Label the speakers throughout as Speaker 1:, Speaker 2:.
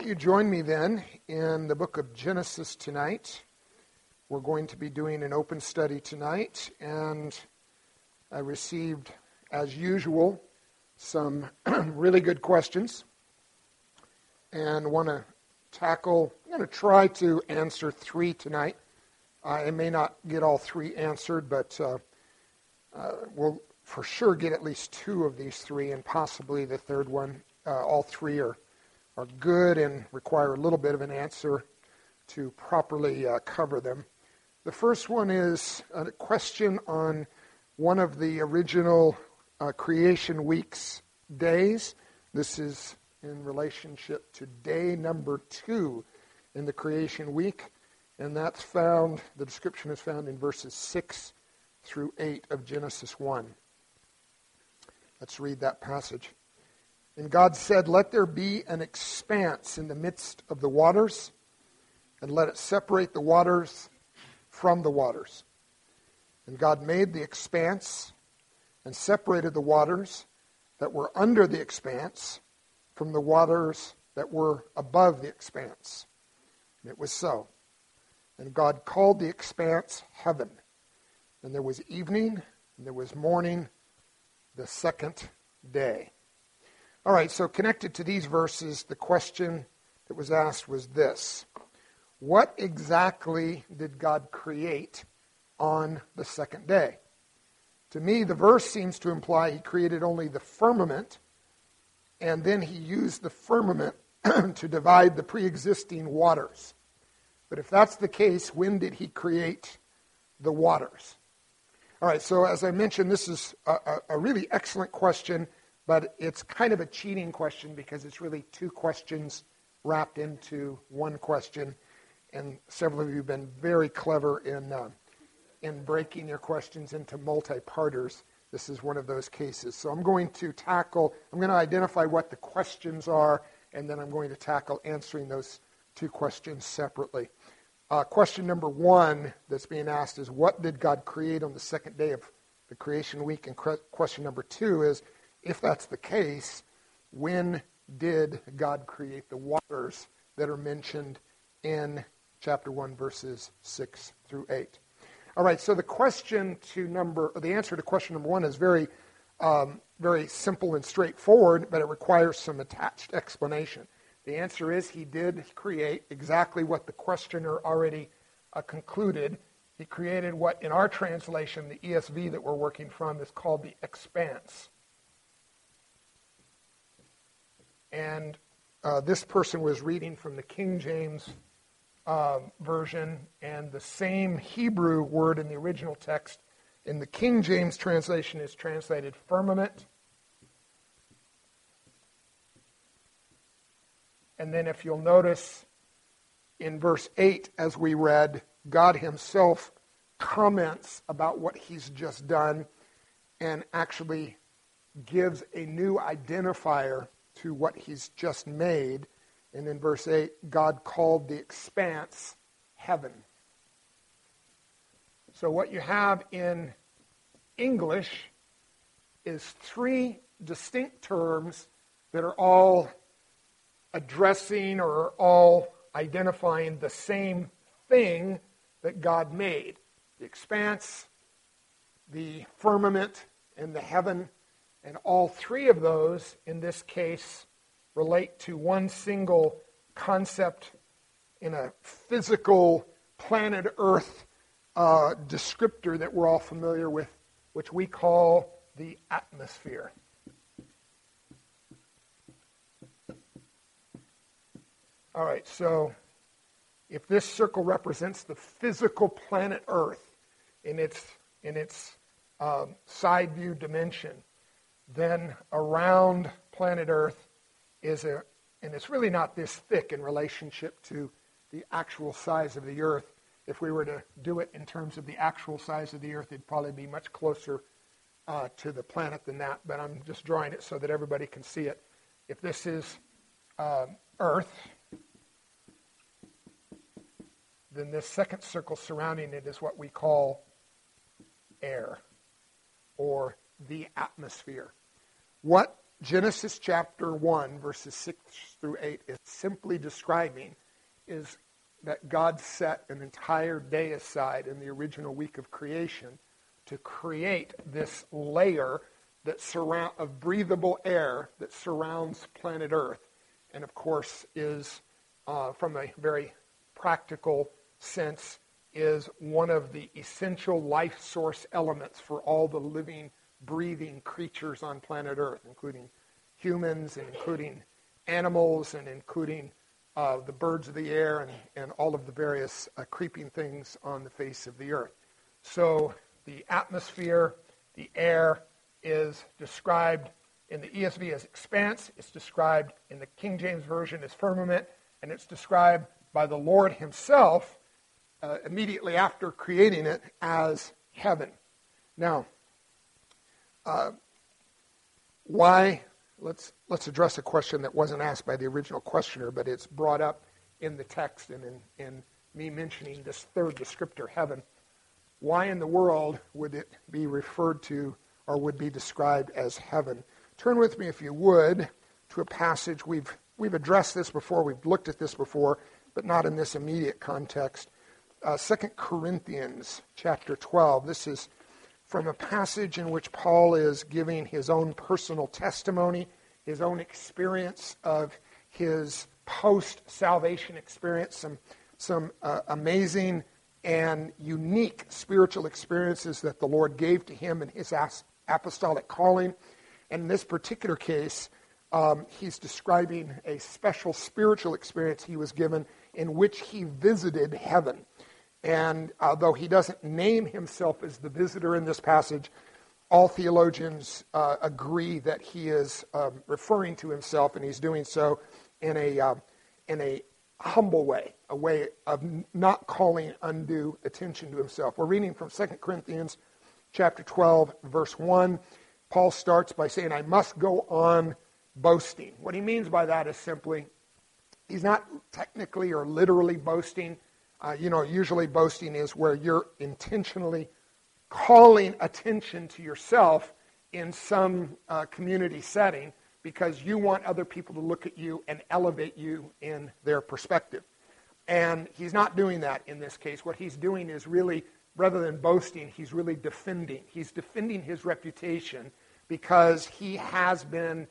Speaker 1: invite you to join me then in the book of Genesis tonight. We're going to be doing an open study tonight, and I received, as usual, some really good questions, and I'm going to try to answer 3 tonight. I may not get all 3 answered, but we'll for sure get at least 2 of these 3, and possibly the third one. All 3 are good and require a little bit of an answer to properly cover them. The first one is a question on one of the original creation week's days. This is in relationship to day number 2 in the creation week, and the description is found in verses 6 through 8 of Genesis 1. Let's read that passage. And God said, "Let there be an expanse in the midst of the waters, and let it separate the waters from the waters. And God made the expanse and separated the waters that were under the expanse from the waters that were above the expanse. And it was so. And God called the expanse heaven. And there was evening, and there was morning, the second day." All right, so connected to these verses, the question that was asked was this: what exactly did God create on the second day? To me, the verse seems to imply he created only the firmament, and then he used the firmament to divide the pre-existing waters. But if that's the case, when did he create the waters? All right, so as I mentioned, this is a really excellent question, but it's kind of a cheating question because it's really 2 questions wrapped into one question. And several of you have been very clever in breaking your questions into multi-parters. This is one of those cases. So I'm going to identify what the questions are, and then I'm going to tackle answering those 2 questions separately. Question number 1 that's being asked is, what did God create on the second day of the creation week? And question number 2 is, if that's the case, when did God create the waters that are mentioned in chapter 1, verses 6 through 8? All right, so the answer to question number 1 is very simple and straightforward, but it requires some attached explanation. The answer is he did create exactly what the questioner already concluded. He created what, in our translation, the ESV that we're working from, is called the expanse. And this person was reading from the King James version, and the same Hebrew word in the original text in the King James translation is translated firmament. And then if you'll notice in verse 8, as we read, God himself comments about what he's just done and actually gives a new identifier to what he's just made. And in verse 8, God called the expanse heaven. So what you have in English is 3 distinct terms that are all addressing or all identifying the same thing that God made. The expanse, the firmament, and the heaven. And all 3 of those, in this case, relate to one single concept in a physical planet Earth descriptor that we're all familiar with, which we call the atmosphere. All right, so if this circle represents the physical planet Earth in its side view dimension, then around planet Earth and it's really not this thick in relationship to the actual size of the Earth. If we were to do it in terms of the actual size of the Earth, it'd probably be much closer to the planet than that, but I'm just drawing it so that everybody can see it. If this is Earth, then this second circle surrounding it is what we call air, or the atmosphere. What Genesis chapter 1, verses 6 through 8 is simply describing is that God set an entire day aside in the original week of creation to create this layer of breathable air that surrounds planet Earth, and of course is, from a very practical sense, is one of the essential life source elements for all the living, breathing creatures on planet Earth, including humans and including animals and including the birds of the air and all of the various creeping things on the face of the earth. So the atmosphere, the air, is described in the ESV as expanse. It's described in the King James Version as firmament, and it's described by the Lord himself immediately after creating it as heaven. Now, why? Let's address a question that wasn't asked by the original questioner, but it's brought up in the text and in me mentioning this third descriptor, heaven. Why in the world would it be referred to or would be described as heaven? Turn with me, if you would, to a passage. We've addressed this before, we've looked at this before, but not in this immediate context. 2 Corinthians chapter 12. This is from a passage in which Paul is giving his own personal testimony, his own experience of his post-salvation experience, some amazing and unique spiritual experiences that the Lord gave to him in his apostolic calling. And in this particular case, he's describing a special spiritual experience he was given in which he visited heaven. And although he doesn't name himself as the visitor in this passage, all theologians agree that he is referring to himself, and he's doing so in a humble way, a way of not calling undue attention to himself. We're reading from 2 Corinthians chapter 12, verse 1. Paul starts by saying, I must go on boasting. What he means by that is simply, he's not technically or literally boasting. Usually boasting is where you're intentionally calling attention to yourself in some community setting because you want other people to look at you and elevate you in their perspective. And he's not doing that in this case. What he's doing is really, rather than boasting, he's really defending. He's defending his reputation because he has been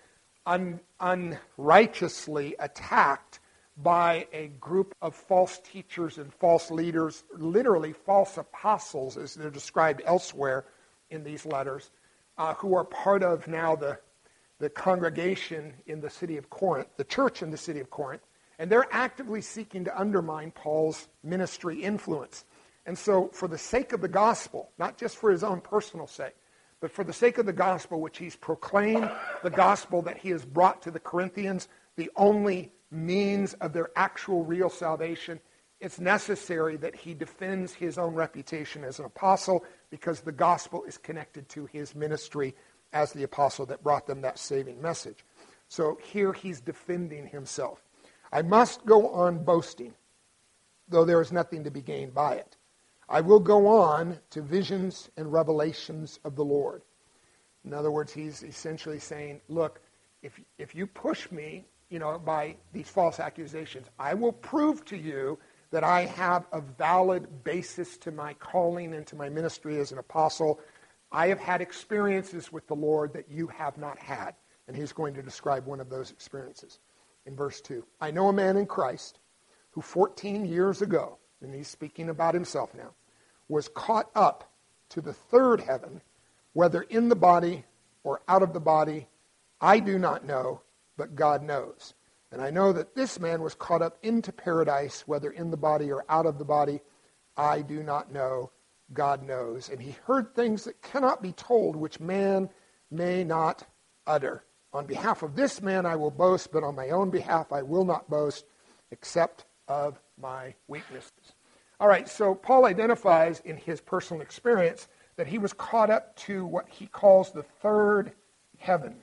Speaker 1: unrighteously attacked by a group of false teachers and false leaders, literally false apostles, as they're described elsewhere in these letters, who are part of now the congregation in the city of Corinth, the church in the city of Corinth, and they're actively seeking to undermine Paul's ministry influence. And so for the sake of the gospel, not just for his own personal sake, but for the sake of the gospel which he's proclaimed, the gospel that he has brought to the Corinthians, the only means of their actual real salvation, it's necessary that he defends his own reputation as an apostle because the gospel is connected to his ministry as the apostle that brought them that saving message. So here he's defending himself. I must go on boasting, though there is nothing to be gained by it. I will go on to visions and revelations of the Lord. In other words, he's essentially saying, look, if you push me, by these false accusations, I will prove to you that I have a valid basis to my calling and to my ministry as an apostle. I have had experiences with the Lord that you have not had. And he's going to describe one of those experiences in verse 2. I know a man in Christ who 14 years ago, and he's speaking about himself now, was caught up to the third heaven, whether in the body or out of the body, I do not know, but God knows. And I know that this man was caught up into paradise, whether in the body or out of the body, I do not know, God knows. And he heard things that cannot be told, which man may not utter. On behalf of this man I will boast, but on my own behalf I will not boast, except of my weaknesses. All right, so Paul identifies in his personal experience that he was caught up to what he calls the third heaven.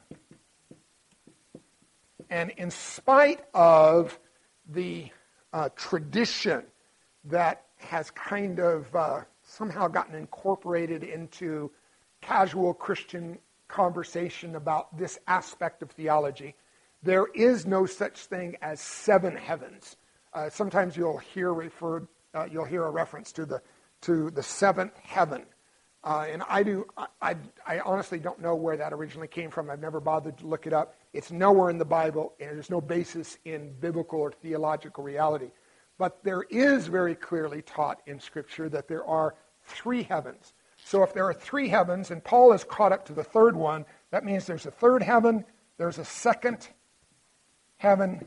Speaker 1: And in spite of the tradition that has kind of somehow gotten incorporated into casual Christian conversation about this aspect of theology. There is no such thing as seven heavens. Sometimes you'll hear a reference to the seventh heaven, and I honestly don't know where that originally came from. I've never bothered to look it up. It's nowhere in the Bible, and there's no basis in biblical or theological reality. But there is very clearly taught in Scripture that there are three heavens. So if there are three heavens, and Paul is caught up to the third one, that means there's a third heaven, there's a second heaven,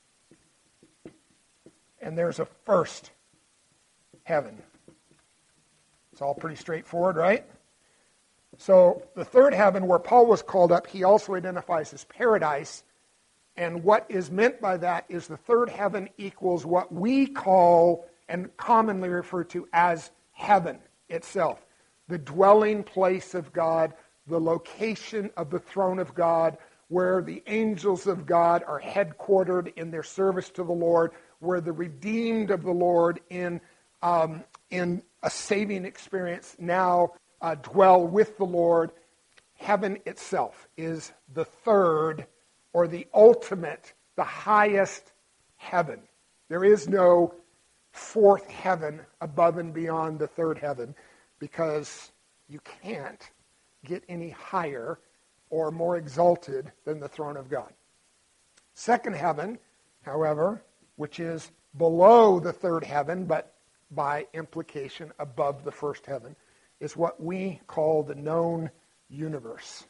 Speaker 1: and there's a first heaven. It's all pretty straightforward, right? So the third heaven where Paul was called up, he also identifies as paradise. And what is meant by that is the third heaven equals what we call and commonly refer to as heaven itself. The dwelling place of God, the location of the throne of God, where the angels of God are headquartered in their service to the Lord, where the redeemed of the Lord in a saving experience now dwell with the Lord. Heaven itself is the third or the ultimate, the highest heaven. There is no fourth heaven above and beyond the third heaven, because you can't get any higher or more exalted than the throne of God. Second heaven, however, which is below the third heaven, but by implication above the first heaven, is what we call the known universe.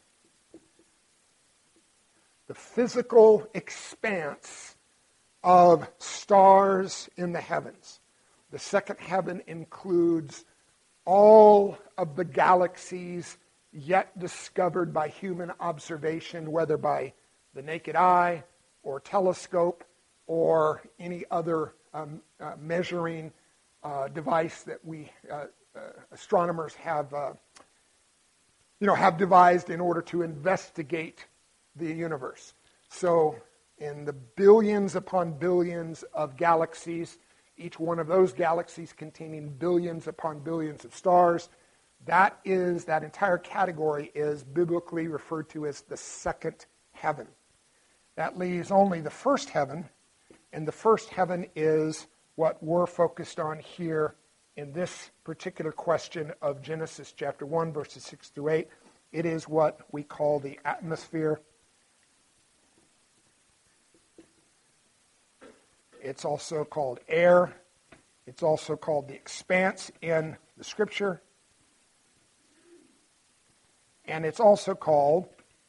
Speaker 1: The physical expanse of stars in the heavens. The second heaven includes all of the galaxies yet discovered by human observation, whether by the naked eye or telescope or any other measuring device that we astronomers have devised in order to investigate the universe. So in the billions upon billions of galaxies, each one of those galaxies containing billions upon billions of stars, that entire category is biblically referred to as the second heaven. That leaves only the first heaven, and the first heaven is what we're focused on here in this particular question of Genesis chapter 1, verses 6 through 8. It is what we call the atmosphere. It's also called air. It's also called the expanse in the Scripture. And it's also called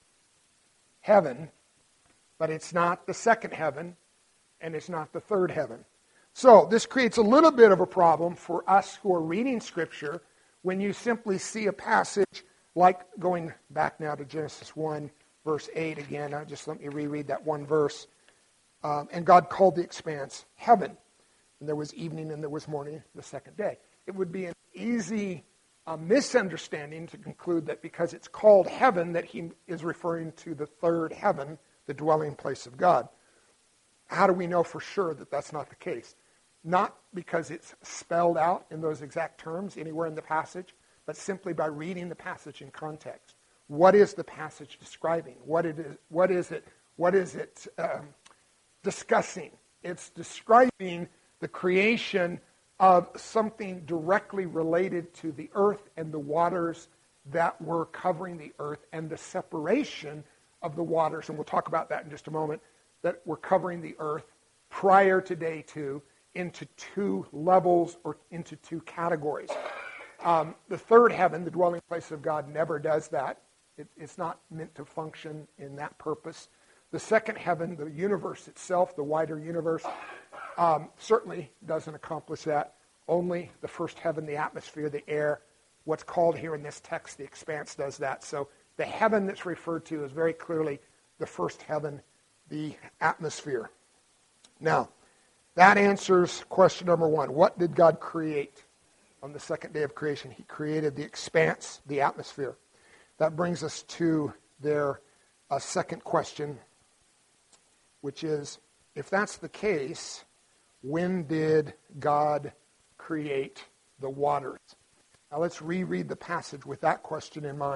Speaker 1: heaven, but it's not the second heaven, and it's not the third heaven. So this creates a little bit of a problem for us who are reading Scripture when you simply see a passage like, going back now to Genesis 1, verse 8 again. Just let me reread that one verse. And God called the expanse heaven. And there was evening and there was morning the second day. It would be an easy misunderstanding to conclude that because it's called heaven that he is referring to the third heaven, the dwelling place of God. How do we know for sure that that's not the case? Not because it's spelled out in those exact terms anywhere in the passage, but simply by reading the passage in context. What is the passage describing? What is it discussing? It's describing the creation of something directly related to the earth and the waters that were covering the earth, and the separation of the waters, and we'll talk about that in just a moment, that were covering the earth prior to day 2 into two levels or into two categories. The third heaven, the dwelling place of God, never does that. It's not meant to function in that purpose. The second heaven, the universe itself, the wider universe, certainly doesn't accomplish that. Only the first heaven, the atmosphere, the air, what's called here in this text, the expanse, does that. So the heaven that's referred to is very clearly the first heaven, the atmosphere. Now, that answers question number 1. What did God create on the second day of creation? He created the expanse, the atmosphere. That brings us to their second question, which is, if that's the case, when did God create the waters? Now let's reread the passage with that question in mind,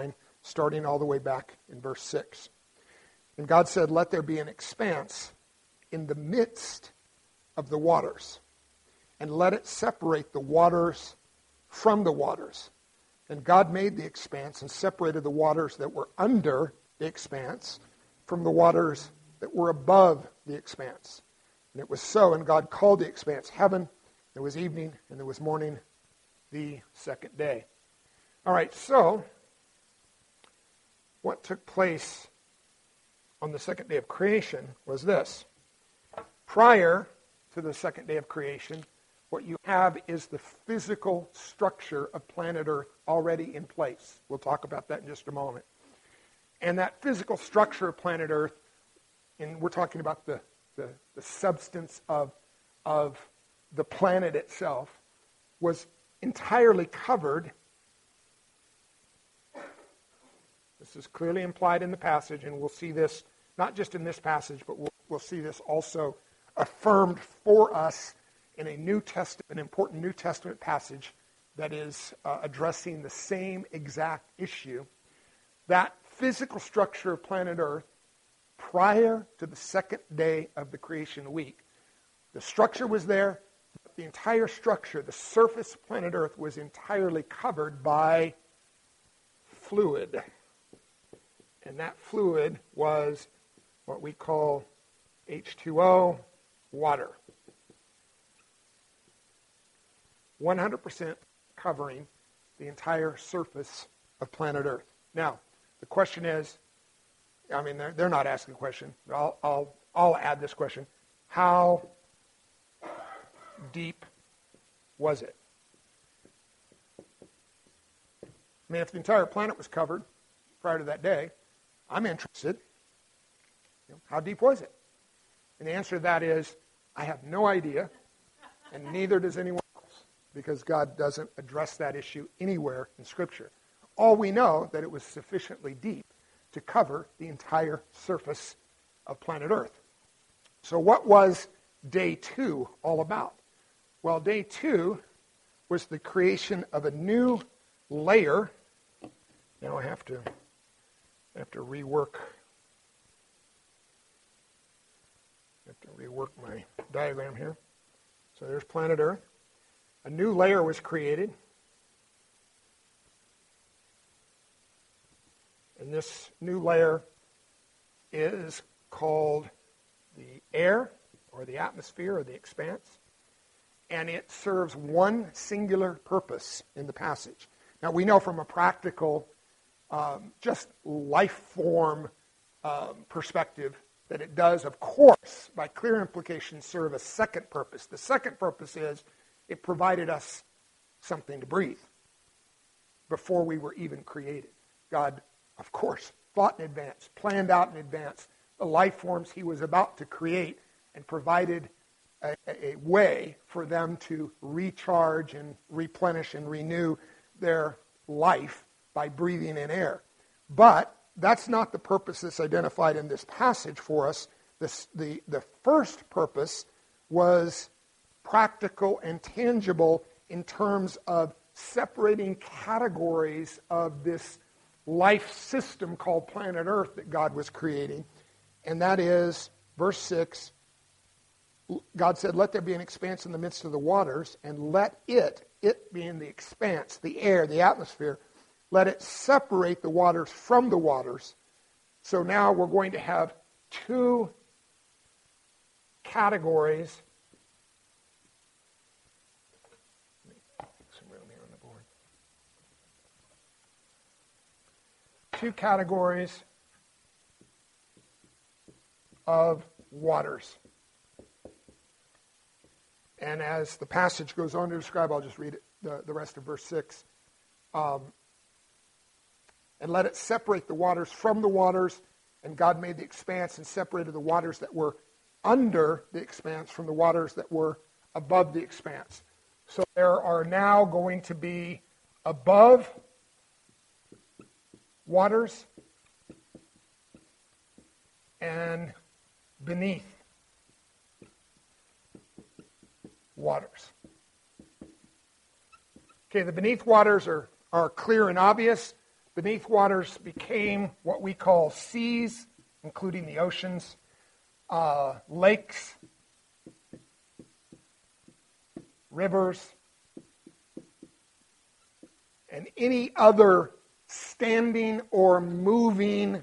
Speaker 1: starting all the way back in verse 6. And God said, let there be an expanse in the midst of the waters, and let it separate the waters from the waters. And God made the expanse and separated the waters that were under the expanse from the waters that were above the expanse. And it was so, and God called the expanse heaven. There was evening, and there was morning the second day. All right, so what took place on the second day of creation was this. Prior to the second day of creation, what you have is the physical structure of planet Earth already in place. We'll talk about that in just a moment. And that physical structure of planet Earth, and we're talking about the substance of the planet itself, was entirely covered. This is clearly implied in the passage, and we'll see this not just in this passage, but we'll see this also affirmed for us in an important New Testament passage that is addressing the same exact issue. That physical structure of planet Earth, prior to the second day of the creation week, the structure was there. The entire structure, the surface of planet Earth, was entirely covered by fluid. And that fluid was what we call H2O, water. 100% covering the entire surface of planet Earth. Now, the question is, I mean, they're not asking the question. I'll add this question. How deep was it? I mean, if the entire planet was covered prior to that day, I'm interested. How deep was it? And the answer to that is, I have no idea, and neither does anyone else, because God doesn't address that issue anywhere in Scripture. All we know that it was sufficiently deep to cover the entire surface of planet Earth. So what was day 2 all about? Well, day 2 was the creation of a new layer. Now I have to rework my diagram here. So there's planet Earth. A new layer was created. And this new layer is called the air, or the atmosphere, or the expanse. And it serves one singular purpose in the passage. Now, we know from a practical, just life form perspective that it does, of course, by clear implication, serve a second purpose. The second purpose is it provided us something to breathe before we were even created. God, of course, thought in advance, planned out in advance the life forms he was about to create, and provided a way for them to recharge and replenish and renew their life by breathing in air. But that's not the purpose that's identified in this passage for us. The first purpose was practical and tangible in terms of separating categories of this life system called planet Earth that God was creating. And that is, verse 6, God said, let there be an expanse in the midst of the waters, and let it being the expanse, the air, the atmosphere, let it separate the waters from the waters. So now we're going to have two categories. Let me make some room here on the board. Two categories of waters. And as the passage goes on to describe, I'll just read it, the rest of verse 6. And let it separate the waters from the waters. And God made the expanse and separated the waters that were under the expanse from the waters that were above the expanse. So there are now going to be above waters and beneath waters. Okay, the beneath waters are clear and obvious. beneath waters became what we call seas, including the oceans, lakes, rivers, and any other standing or moving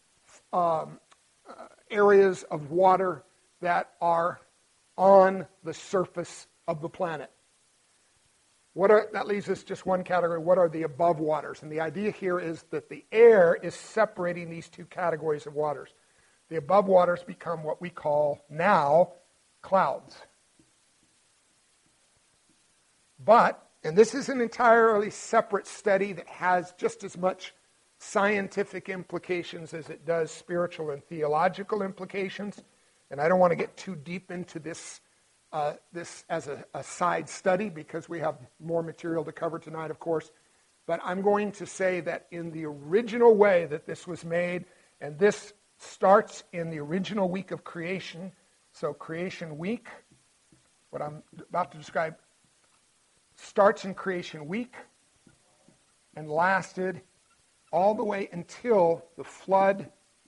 Speaker 1: areas of water that are on the surface of the planet. That leaves us just one category. What are the above waters? And the idea here is that the air is separating these two categories of waters. The above waters become what we call now clouds. But, and this is an entirely separate study that has just as much scientific implications as it does spiritual and theological implications. And I don't want to get too deep into this as a side study because we have more material to cover tonight, of course. But I'm going to say that in the original way that this was made, and this starts in the original week of creation. So creation week, what I'm about to describe, starts in creation week and lasted all the way until the flood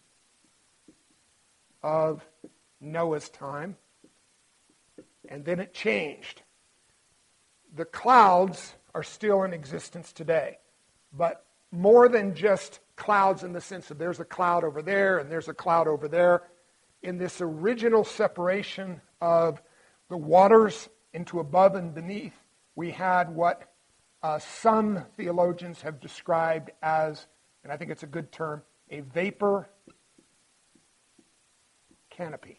Speaker 1: of Noah's time. And then it changed. The clouds are still in existence today, but more than just clouds in the sense of there's a cloud over there and there's a cloud over there. In this original separation of the waters into above and beneath, we had what some theologians have described as, and I think it's a good term, a vapor canopy.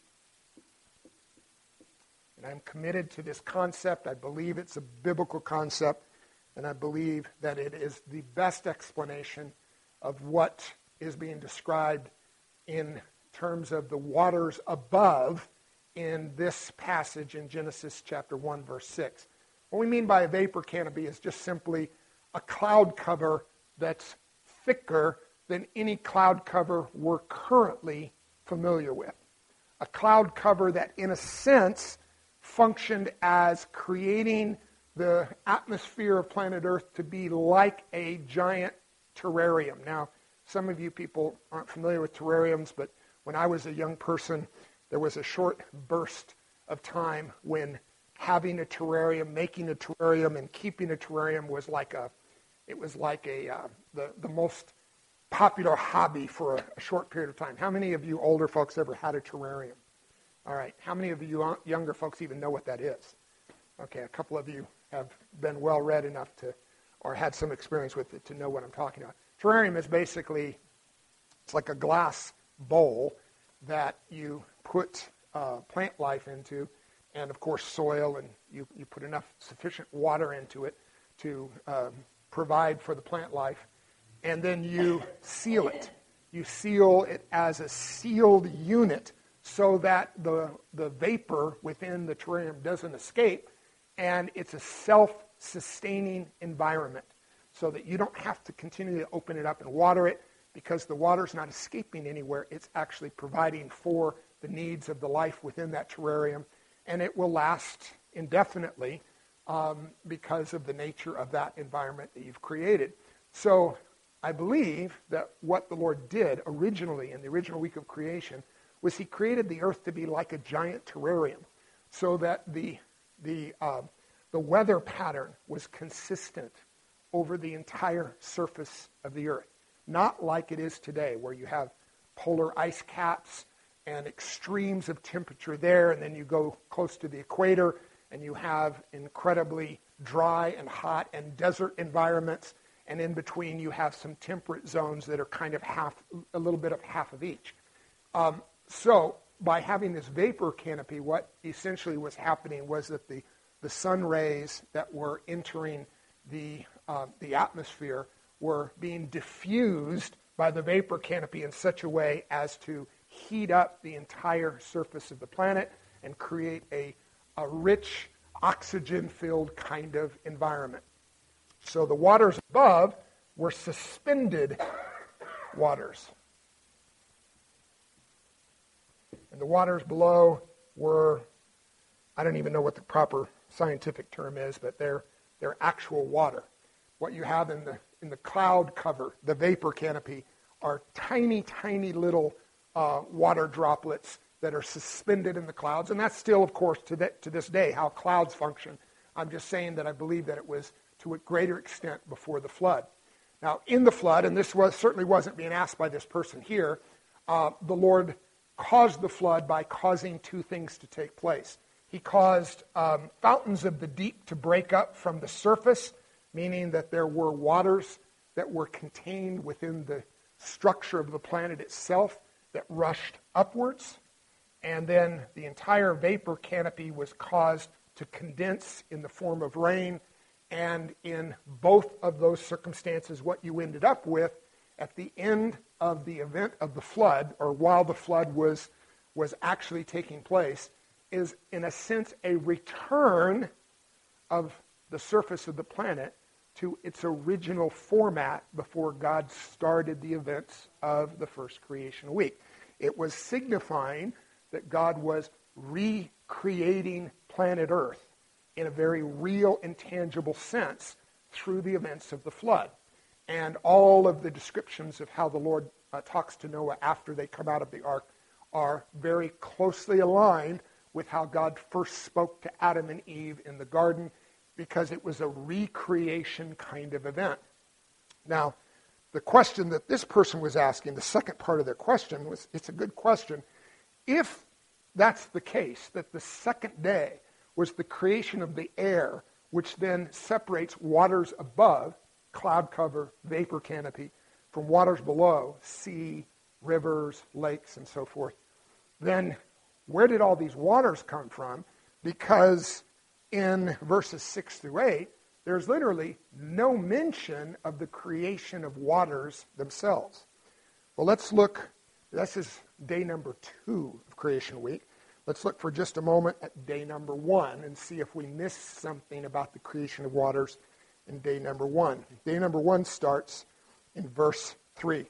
Speaker 1: And I'm committed to this concept. I believe it's a biblical concept, and I believe that it is the best explanation of what is being described in terms of the waters above in this passage in Genesis chapter 1, verse 6. What we mean by a vapor canopy is just simply a cloud cover that's thicker than any cloud cover we're currently familiar with. A cloud cover that, in a sense, functioned as creating the atmosphere of planet Earth to be like a giant terrarium. Now, some of you people aren't familiar with terrariums, but when I was a young person, there was a short burst of time when having a terrarium, making a terrarium, and keeping a terrarium was like the most popular hobby for a short period of time. How many of you older folks ever had a terrarium? All right. How many of you younger folks even know what that is? Okay, a couple of you have been well read enough to, or had some experience with it to know what I'm talking about. Terrarium is basically, it's like a glass bowl that you put plant life into, and of course soil, and you put enough sufficient water into it to provide for the plant life, and then you seal it. You seal it as a sealed unit so that the vapor within the terrarium doesn't escape, and it's a self-sustaining environment so that you don't have to continue to open it up and water it because the water's not escaping anywhere. It's actually providing for the needs of the life within that terrarium, and it will last indefinitely because of the nature of that environment that you've created. So I believe that what the Lord did originally in the original week of creation was he created the earth to be like a giant terrarium so that the weather pattern was consistent over the entire surface of the earth. Not like it is today where you have polar ice caps and extremes of temperature there, and then you go close to the equator and you have incredibly dry and hot and desert environments, and in between you have some temperate zones that are kind of a little bit of half of each. So by having this vapor canopy, what essentially was happening was that the sun rays that were entering the atmosphere were being diffused by the vapor canopy in such a way as to heat up the entire surface of the planet and create a rich, oxygen-filled kind of environment. So the waters above were suspended waters. And the waters below were, I don't even know what the proper scientific term is, but they're actual water. What you have in in the cloud cover, the vapor canopy, are tiny, tiny little water droplets that are suspended in the clouds. And that's still, of course, to this day, how clouds function. I'm just saying that I believe that it was to a greater extent before the flood. Now, in the flood, and this certainly wasn't being asked by this person here, the Lord caused the flood by causing two things to take place. He caused fountains of the deep to break up from the surface, meaning that there were waters that were contained within the structure of the planet itself that rushed upwards. And then the entire vapor canopy was caused to condense in the form of rain. And in both of those circumstances, what you ended up with at the end of the event of the flood, or while the flood was actually taking place, is in a sense a return of the surface of the planet to its original format before God started the events of the first creation week. It was signifying that God was recreating planet Earth in a very real and tangible sense through the events of the flood. And all of the descriptions of how the Lord talks to Noah after they come out of the ark are very closely aligned with how God first spoke to Adam and Eve in the garden, because it was a recreation kind of event. Now, the question that this person was asking, the second part of their question, it's a good question. If that's the case, that the second day was the creation of the air, which then separates waters above, cloud cover, vapor canopy, from waters below, sea, rivers, lakes, and so forth, then where did all these waters come from? Because in verses 6 through 8, there's literally no mention of the creation of waters themselves. Well, let's look. This is day number 2 of creation week. Let's look for just a moment at day number 1 and see if we missed something about the creation of waters in day number 1. Day number 1 starts in verse 3.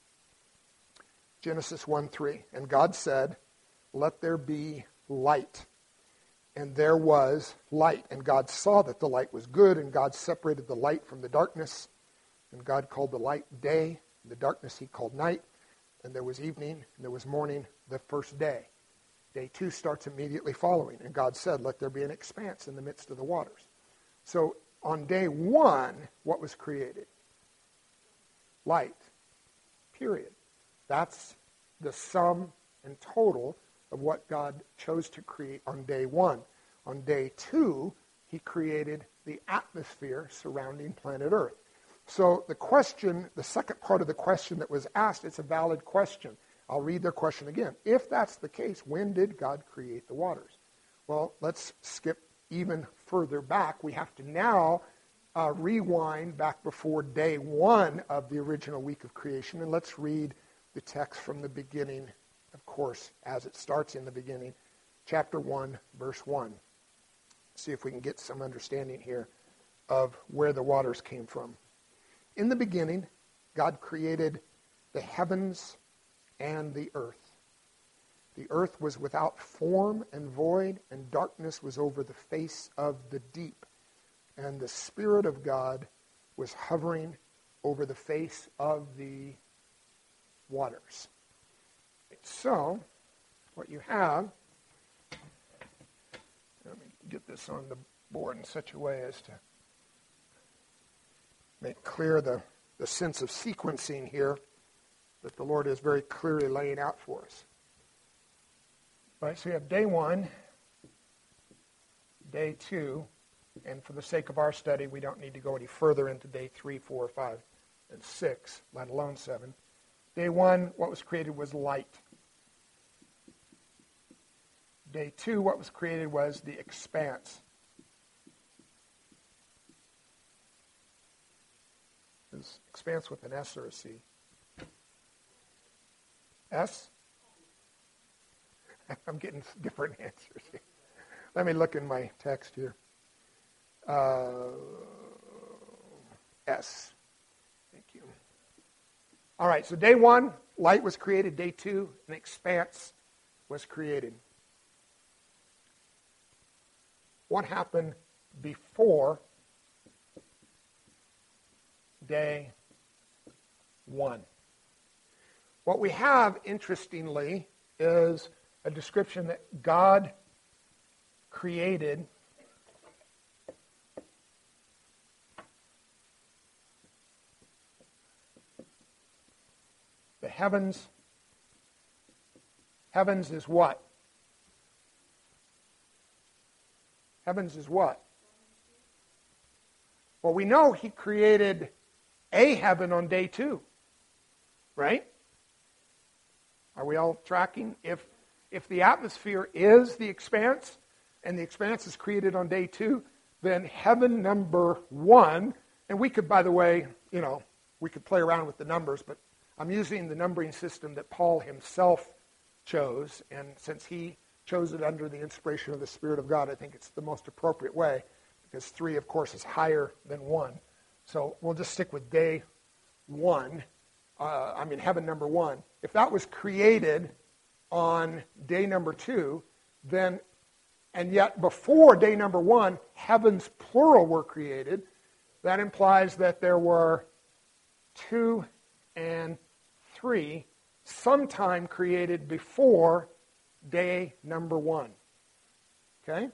Speaker 1: Genesis 1:3. And God said, "Let there be light." And there was light. And God saw that the light was good, and God separated the light from the darkness. And God called the light day, and the darkness he called night. And there was evening, and there was morning the first day. Day 2 starts immediately following. And God said, "Let there be an expanse in the midst of the waters." So on day 1, what was created? Light. Period. That's the sum and total of what God chose to create on day 1. On day 2, he created the atmosphere surrounding planet Earth. So the question, the second part of the question that was asked, it's a valid question. I'll read their question again. If that's the case, when did God create the waters? Well, let's skip even further back. We have to now rewind back before day 1 of the original week of creation, and let's read the text from the beginning, of course, as it starts in the beginning, chapter 1, verse 1. See if we can get some understanding here of where the waters came from. In the beginning, God created the heavens and the earth. The earth was without form and void, and darkness was over the face of the deep. And the Spirit of God was hovering over the face of the waters. So, what you have, let me get this on the board in such a way as to make clear the sense of sequencing here that the Lord is very clearly laying out for us. All right, so we have day 1, day 2, and for the sake of our study, we don't need to go any further into day 3, 4, 5, and 6, let alone 7. Day 1, what was created was light. Day 2, what was created was the expanse. Is expanse with an S or a C? S? I'm getting different answers here. Let me look in my text here. S. Thank you. All right, so day 1, light was created. Day 2, an expanse was created. What happened before day 1. What we have, interestingly, is a description that God created the heavens. Heavens is what? Heavens is what? Well, we know he created a heaven on day 2, right? Are we all tracking? If the atmosphere is the expanse, and the expanse is created on day 2, then heaven number 1, and we could, by the way, we could play around with the numbers, but I'm using the numbering system that Paul himself chose, and since he chose it under the inspiration of the Spirit of God, I think it's the most appropriate way, because 3, of course, is higher than 1. So we'll just stick with day 1, heaven number 1. If that was created on day number 2, then, and yet before day number 1, heavens plural were created, that implies that there were 2 and 3 sometime created before day number 1. Okay?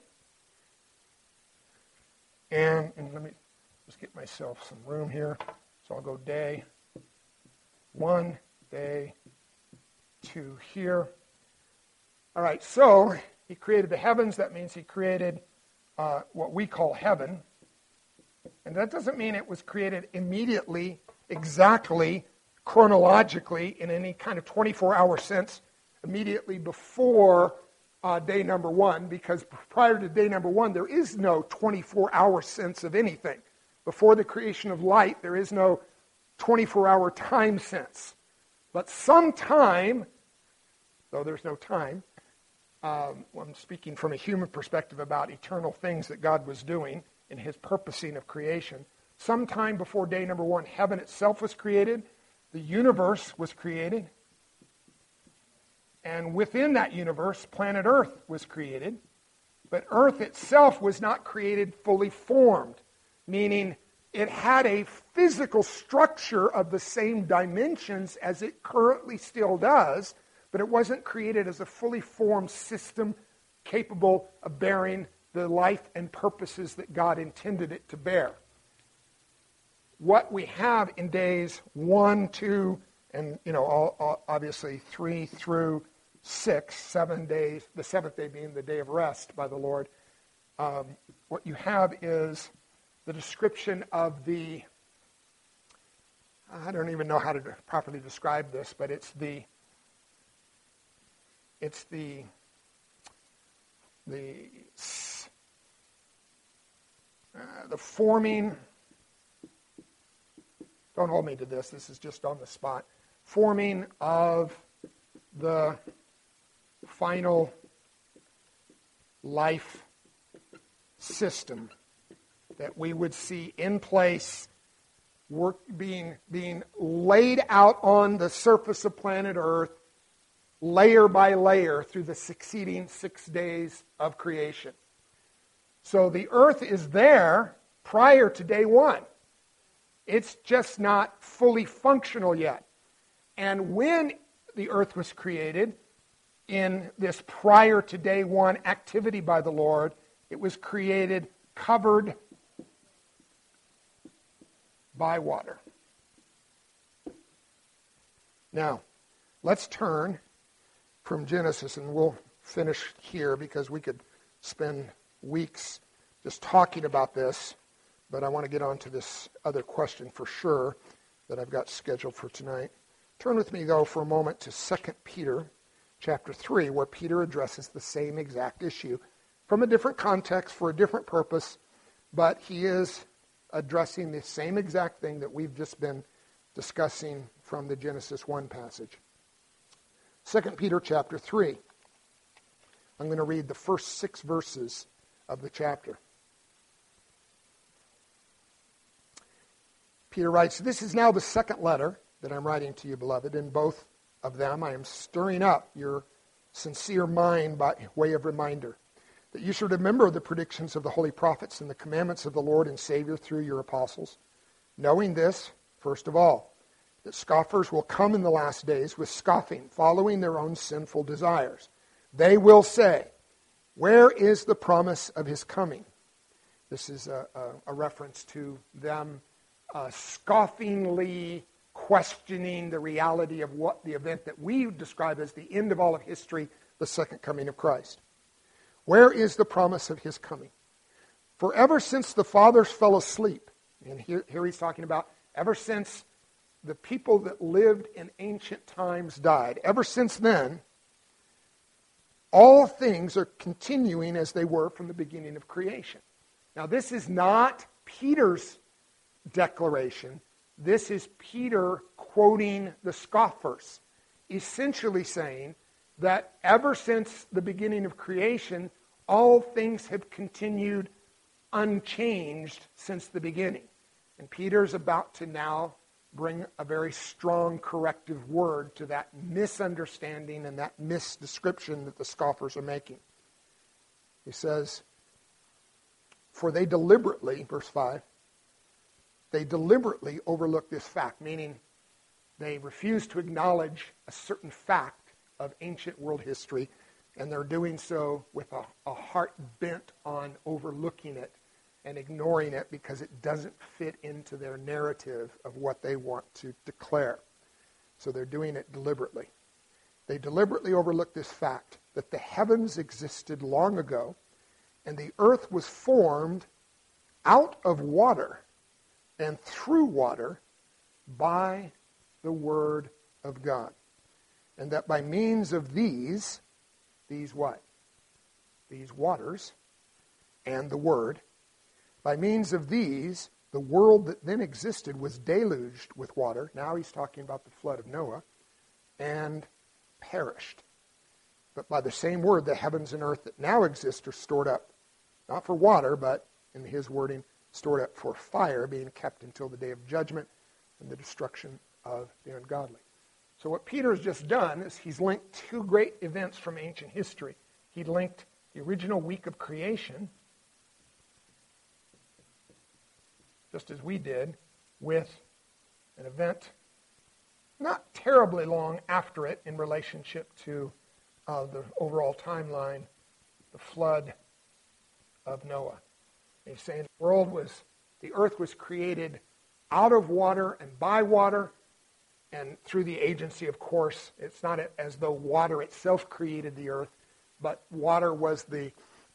Speaker 1: And let me just get myself some room here. So I'll go day 1, day 2 here. All right, so he created the heavens. That means he created what we call heaven. And that doesn't mean it was created immediately, exactly, chronologically, in any kind of 24-hour sense, immediately before day number 1, because prior to day number 1, there is no 24-hour sense of anything. Before the creation of light, there is no 24-hour time sense. But sometime, though there's no time, I'm speaking from a human perspective about eternal things that God was doing in his purposing of creation. Sometime before day number 1, heaven itself was created. The universe was created. And within that universe, planet Earth was created. But Earth itself was not created fully formed, meaning it had a physical structure of the same dimensions as it currently still does, but it wasn't created as a fully formed system capable of bearing the life and purposes that God intended it to bear. What we have in days 1, 2, and obviously 3 through 6, 7 days, the seventh day being the day of rest by the Lord, what you have is the description of I don't even know how to properly describe this, but it's the forming, don't hold me to this is just on the spot, forming of the final life system that we would see in place, work being laid out on the surface of planet Earth, layer by layer through the succeeding 6 days of creation. So the earth is there prior to day 1. It's just not fully functional yet. And when the earth was created, in this prior to day 1 activity by the Lord, it was created covered by water. Now, let's turn from Genesis, and we'll finish here because we could spend weeks just talking about this, but I want to get on to this other question for sure that I've got scheduled for tonight. Turn with me, though, for a moment to 2 Peter chapter 3, where Peter addresses the same exact issue from a different context for a different purpose, but he is addressing the same exact thing that we've just been discussing from the Genesis 1 passage. 2 Peter chapter 3. I'm going to read the first 6 verses of the chapter. Peter writes, "This is now the second letter that I'm writing to you, beloved. In both of them I am stirring up your sincere mind by way of reminder, that you should remember the predictions of the holy prophets and the commandments of the Lord and Savior through your apostles. Knowing this, First of all, that scoffers will come in the last days with scoffing, following their own sinful desires. They will say, where is the promise of his coming? This is a reference to them scoffingly questioning the reality of what the event that we describe as the end of all of history, the second coming of Christ. Where is the promise of his coming? For ever since the fathers fell asleep, and here he's talking about ever since the people that lived in ancient times died, ever since then, all things are continuing as they were from the beginning of creation. Now, this is not Peter's declaration. This is Peter quoting the scoffers, essentially saying that ever since the beginning of creation, all things have continued unchanged since the beginning. And Peter's about to now bring a very strong corrective word to that misunderstanding and that misdescription that the scoffers are making. He says, for they deliberately, verse 5, they deliberately overlook this fact, meaning they refuse to acknowledge a certain fact of ancient world history, and they're doing so with a heart bent on overlooking it and ignoring it because it doesn't fit into their narrative of what they want to declare. So they're doing it deliberately. They deliberately overlook this fact that the heavens existed long ago and the earth was formed out of water and through water by the word of God. And that by means of these what? These waters and the word, by means of these, the world that then existed was deluged with water. Now he's talking about the flood of Noah, and perished. But by the same word, the heavens and earth that now exist are stored up, not for water, but, in his wording, stored up for fire, being kept until the day of judgment and the destruction of the ungodly. So what Peter has just done is he's linked two great events from ancient history. He linked the original week of creation, just as we did, with an event not terribly long after it in relationship to the overall timeline, the flood of Noah. And he's saying the earth was created out of water and by water, and through the agency, of course, it's not as though water itself created the earth, but water was the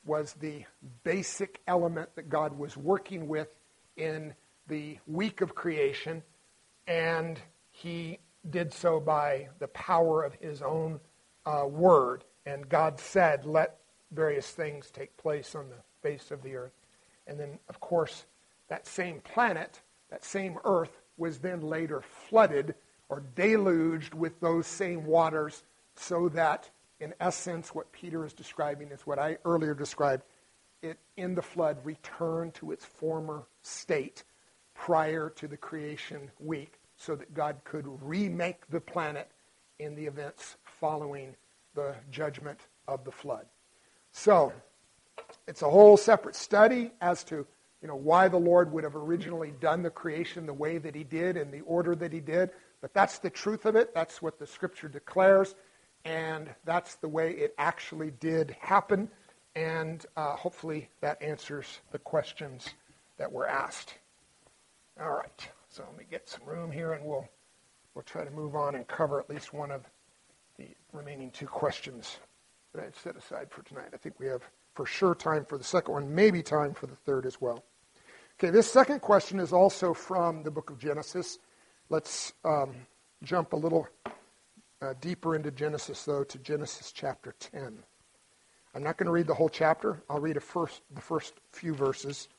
Speaker 1: basic element that God was working with in the week of creation, and he did so by the power of his own word. And God said, let various things take place on the face of the earth. And then, of course, that same planet, that same earth, was then later flooded or deluged with those same waters, so that, in essence, what Peter is describing is what I earlier described. It, in the flood, returned to its former state prior to the creation week, so that God could remake the planet in the events following the judgment of the flood. So, it's a whole separate study as to why the Lord would have originally done the creation the way that he did in the order that he did. But that's the truth of it. That's what the Scripture declares. And that's the way it actually did happen. And hopefully that answers the questions that were asked. All right. So let me get some room here, and we'll try to move on and cover at least one of the remaining two questions that I'd set aside for tonight. I think we have for sure time for the second one, maybe time for the third as well. Okay, this second question is also from the book of Genesis. Let's jump a little deeper into Genesis, though, to Genesis chapter 10. I'm not going to read the whole chapter. I'll read the first few verses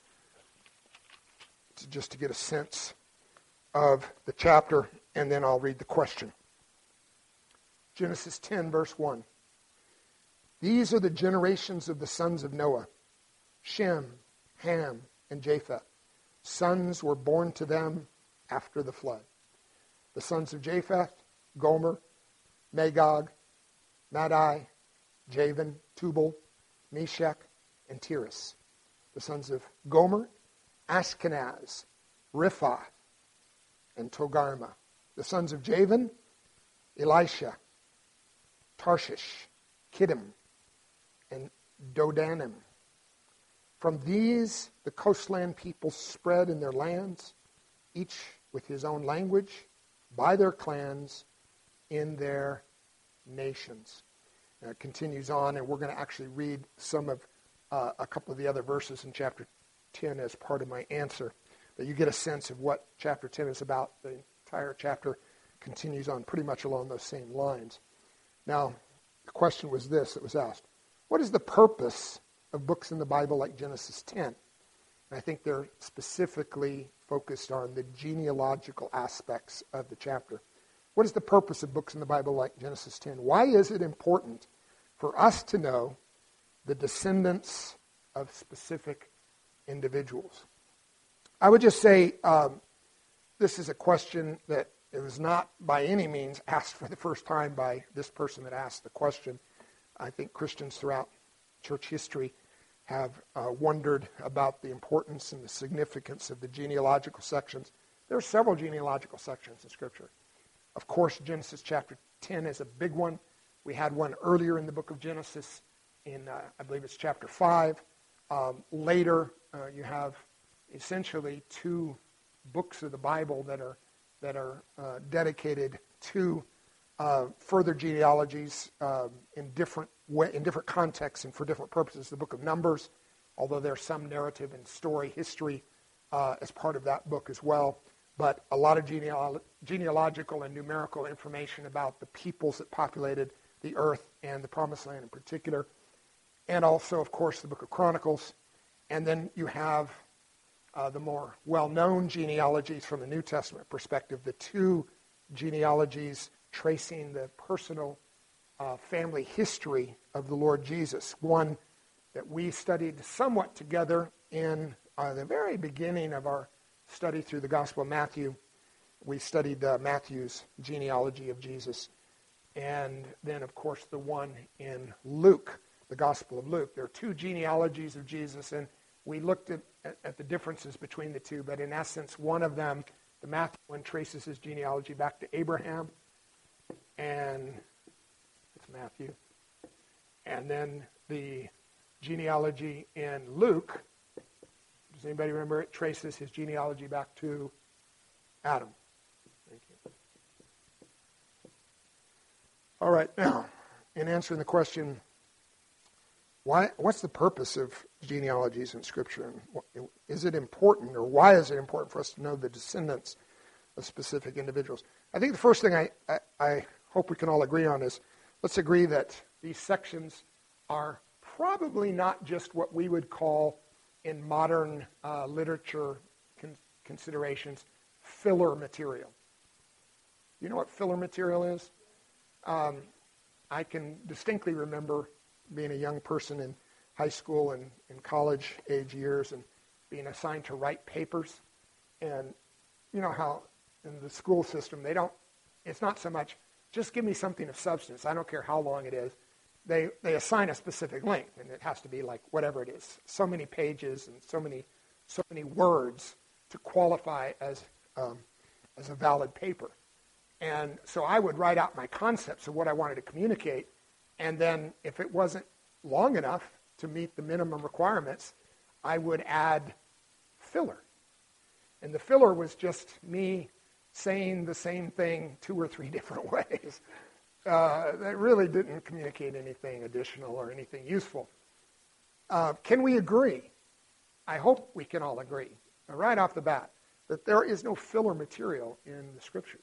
Speaker 1: just to get a sense of the chapter, and then I'll read the question. Genesis 10, verse 1. These are the generations of the sons of Noah: Shem, Ham, and Japheth. Sons were born to them after the flood. The sons of Japheth: Gomer, Magog, Madai, Javan, Tubal, Meshach, and Tiras. The sons of Gomer: Ashkenaz, Riphath, and Togarmah. The sons of Javan, Elisha, Tarshish, Kittim, and Dodanim. From these, the coastland peoples spread in their lands, each with his own language, by their clans, in their nations. Now it continues on, and we're going to actually read a couple of the other verses in chapter 10 as part of my answer. But you get a sense of what chapter 10 is about. The entire chapter continues on pretty much along those same lines. Now, the question was this that was asked. What is the purpose of books in the Bible like Genesis 10? And I think they're specifically focused on the genealogical aspects of the chapter. What is the purpose of books in the Bible like Genesis 10? Why is it important for us to know the descendants of specific individuals? I would just say this is a question that it was not by any means asked for the first time by this person that asked the question. I think Christians throughout church history have wondered about the importance and the significance of the genealogical sections. There are several genealogical sections in Scripture. Of course, Genesis chapter 10 is a big one. We had one earlier in the book of Genesis in, I believe it's chapter 5. Later, you have essentially two books of the Bible that are dedicated to further genealogies in different contexts and for different purposes. The book of Numbers, although there's some narrative and story history as part of that book as well, but a lot of genealogical and numerical information about the peoples that populated the earth and the Promised Land in particular, and also, of course, the book of Chronicles. And then you have the more well-known genealogies from the New Testament perspective, the two genealogies tracing the personal family history of the Lord Jesus. One that we studied somewhat together in the very beginning of our study through the Gospel of Matthew. We studied Matthew's genealogy of Jesus. And then, of course, the one in Luke, the Gospel of Luke. There are two genealogies of Jesus, and we looked at the differences between the two. But in essence, one of them, the Matthew one, traces his genealogy back to Abraham. And it's Matthew. And then the genealogy in Luke, does anybody remember it, traces his genealogy back to Adam. Thank you. All right, now, in answering the question, what's the purpose of genealogies in Scripture? And is it important, or why is it important for us to know the descendants of specific individuals? I think the first thing I hope we can all agree on is, let's agree that these sections are probably not just what we would call in modern literature considerations filler material. You know what filler material is? I can distinctly remember being a young person in high school and in college age years and being assigned to write papers. And you know how in the school system it's not so much, just give me something of substance. I don't care how long it is. They assign a specific length, and it has to be like whatever it is, so many pages and so many words to qualify as a valid paper. And so I would write out my concepts of what I wanted to communicate, and then if it wasn't long enough to meet the minimum requirements, I would add filler. And the filler was just me saying the same thing 2 or 3 different ways. That really didn't communicate anything additional or anything useful. Can we agree? I hope we can all agree, right off the bat, that there is no filler material in the Scriptures.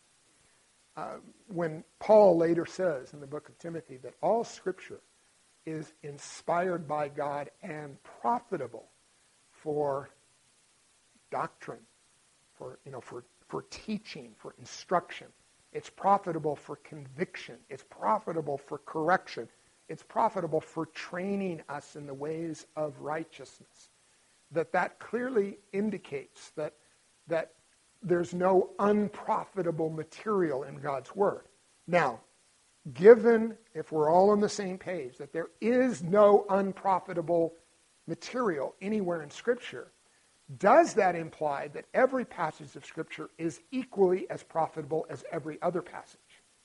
Speaker 1: When Paul later says in the book of Timothy that all Scripture is inspired by God and profitable for doctrine, for teaching, for instruction. It's profitable for conviction. It's profitable for correction. It's profitable for training us in the ways of righteousness. That clearly indicates that there's no unprofitable material in God's Word. Now, given, if we're all on the same page, that there is no unprofitable material anywhere in Scripture, does that imply that every passage of Scripture is equally as profitable as every other passage?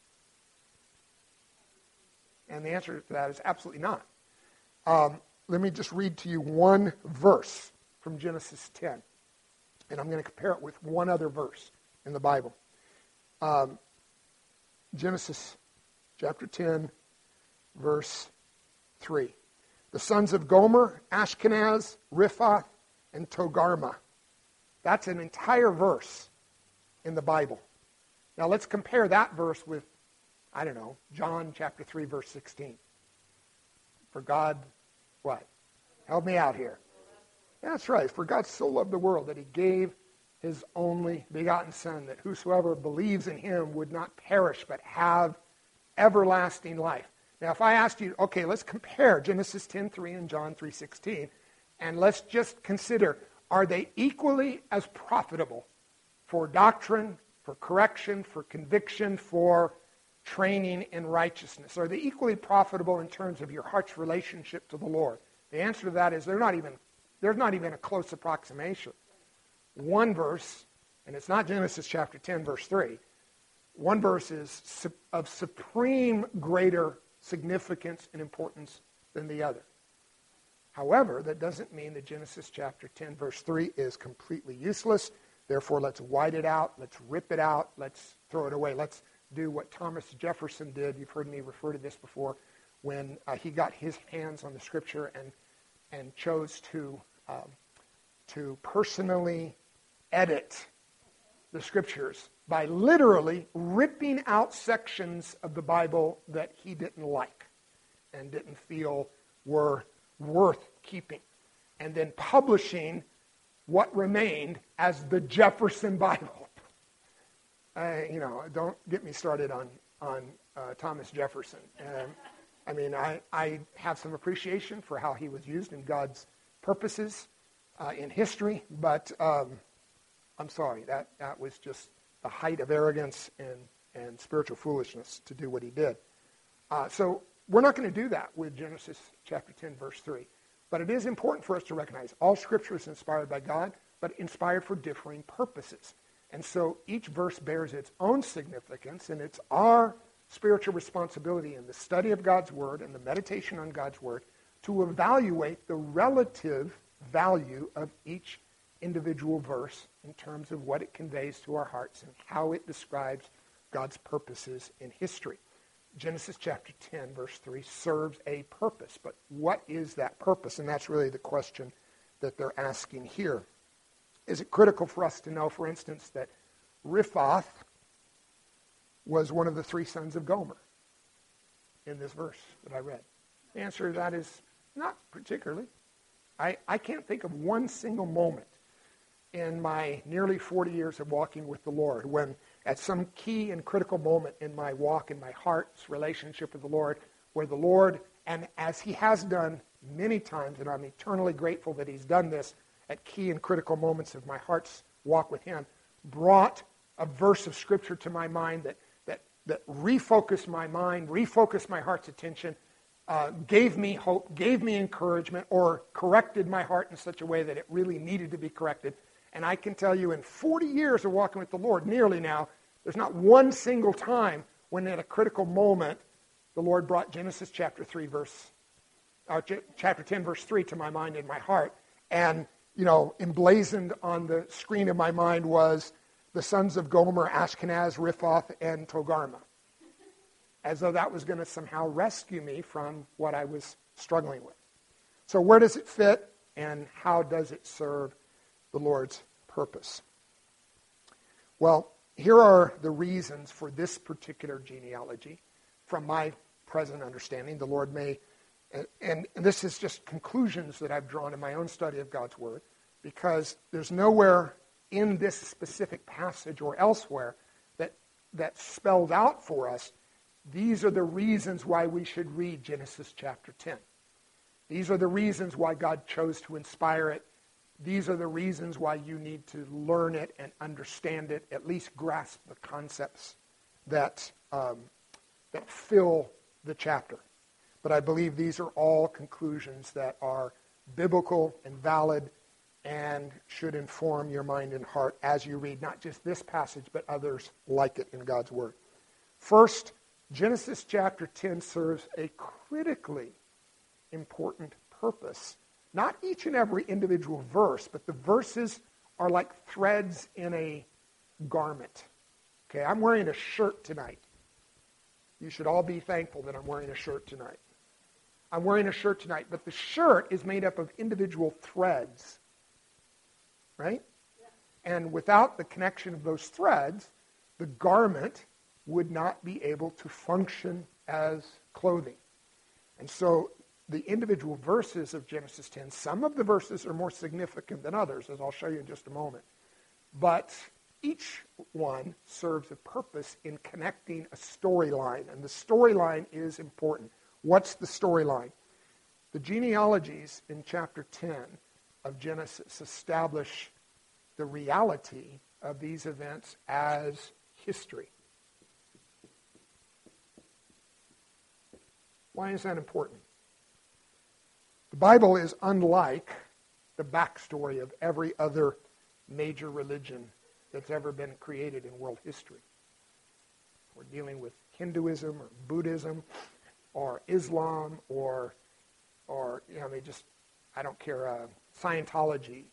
Speaker 1: And the answer to that is absolutely not. Let me just read to you one verse from Genesis 10. And I'm going to compare it with one other verse in the Bible. Genesis chapter 10, verse 3. The sons of Gomer, Ashkenaz, Riphath, and Togarmah. That's an entire verse in the Bible. Now let's compare that verse with, I don't know, John chapter 3, verse 16. For God, what? Help me out here. That's right. For God so loved the world that he gave his only begotten Son, that whosoever believes in him would not perish but have everlasting life. Now, if I asked you, okay, let's compare Genesis 10:3 and John 3:16, and let's just consider, are they equally as profitable for doctrine, for correction, for conviction, for training in righteousness? Are they equally profitable in terms of your heart's relationship to the Lord? The answer to that is there's not even a close approximation. One verse, and it's not Genesis chapter 10, verse 3, one verse is of supreme greater significance and importance than the other. However, that doesn't mean that Genesis chapter 10, verse 3 is completely useless. Therefore, let's white it out, let's rip it out, let's throw it away. Let's do what Thomas Jefferson did. You've heard me refer to this before, when he got his hands on the Scripture and chose to personally edit the Scriptures by literally ripping out sections of the Bible that he didn't like and didn't feel were worth keeping, and then publishing what remained as the Jefferson Bible. Don't get me started on Thomas Jefferson. I have some appreciation for how he was used in God's purposes in history, but I'm sorry, that was just the height of arrogance and spiritual foolishness to do what he did. So we're not going to do that with Genesis chapter 10, verse 3. But it is important for us to recognize all Scripture is inspired by God, but inspired for differing purposes. And so each verse bears its own significance, and it's our spiritual responsibility in the study of God's Word and the meditation on God's Word to evaluate the relative value of each individual verse in terms of what it conveys to our hearts and how it describes God's purposes in history. Genesis chapter 10, verse 3 serves a purpose, but what is that purpose? And that's really the question that they're asking here. Is it critical for us to know, for instance, that Riphath was one of the three sons of Gomer in this verse that I read? The answer to that is not particularly. I can't think of one single moment in my nearly 40 years of walking with the Lord when at some key and critical moment in my walk, in my heart's relationship with the Lord, where the Lord, and as he has done many times, and I'm eternally grateful that he's done this at key and critical moments of my heart's walk with him, brought a verse of Scripture to my mind that refocused my mind, refocused my heart's attention, gave me hope, gave me encouragement, or corrected my heart in such a way that it really needed to be corrected. And I can tell you in 40 years of walking with the Lord, nearly now, there's not one single time when at a critical moment the Lord brought Genesis chapter 10, verse 3 to my mind and my heart. And, emblazoned on the screen of my mind was the sons of Gomer, Ashkenaz, Riphath, and Togarmah. As though that was going to somehow rescue me from what I was struggling with. So where does it fit, and how does it serve the Lord's purpose? Well, here are the reasons for this particular genealogy from my present understanding. The Lord may, and this is just conclusions that I've drawn in my own study of God's Word, because there's nowhere in this specific passage or elsewhere that spelled out for us, these are the reasons why we should read Genesis chapter 10. These are the reasons why God chose to inspire it. These are the reasons why you need to learn it and understand it, at least grasp the concepts that fill the chapter. But I believe these are all conclusions that are biblical and valid and should inform your mind and heart as you read not just this passage, but others like it in God's Word. First, Genesis chapter 10 serves a critically important purpose. Not each and every individual verse, but the verses are like threads in a garment. Okay, I'm wearing a shirt tonight. You should all be thankful that I'm wearing a shirt tonight. I'm wearing a shirt tonight, but the shirt is made up of individual threads. Right? Yeah. And without the connection of those threads, the garment would not be able to function as clothing. And so the individual verses of Genesis 10, some of the verses are more significant than others, as I'll show you in just a moment. But each one serves a purpose in connecting a storyline, and the storyline is important. What's the storyline? The genealogies in chapter 10 of Genesis establish the reality of these events as history. Why is that important? The Bible is unlike the backstory of every other major religion that's ever been created in world history. We're dealing with Hinduism or Buddhism or Islam or I don't care, Scientology,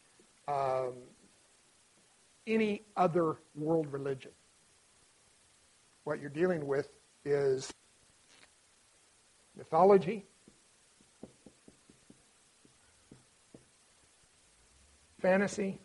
Speaker 1: any other world religion. What you're dealing with is mythology, fantasy,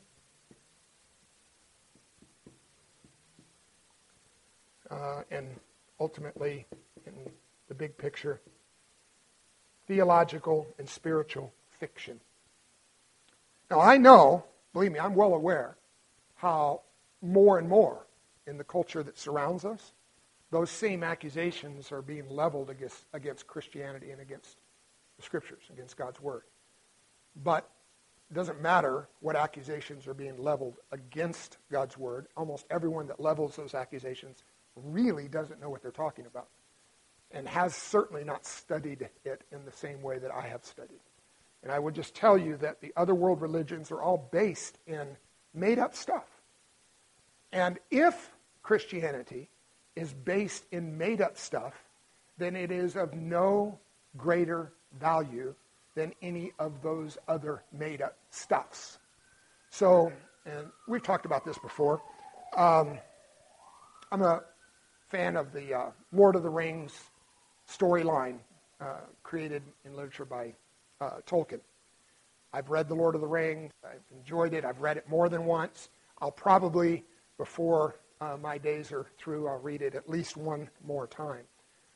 Speaker 1: and ultimately, in the big picture, theological and spiritual fiction. Now, I know, believe me, I'm well aware how more and more in the culture that surrounds us, those same accusations are being leveled against Christianity and against the Scriptures, against God's Word. But it doesn't matter what accusations are being leveled against God's Word. Almost everyone that levels those accusations really doesn't know what they're talking about and has certainly not studied it in the same way that I have studied. And I would just tell you that the other world religions are all based in made-up stuff. And if Christianity is based in made-up stuff, then it is of no greater value than any of those other made-up stuffs. So, and we've talked about this before, I'm a fan of the Lord of the Rings storyline created in literature by Tolkien. I've read The Lord of the Rings. I've enjoyed it. I've read it more than once. I'll probably, before my days are through, I'll read it at least one more time.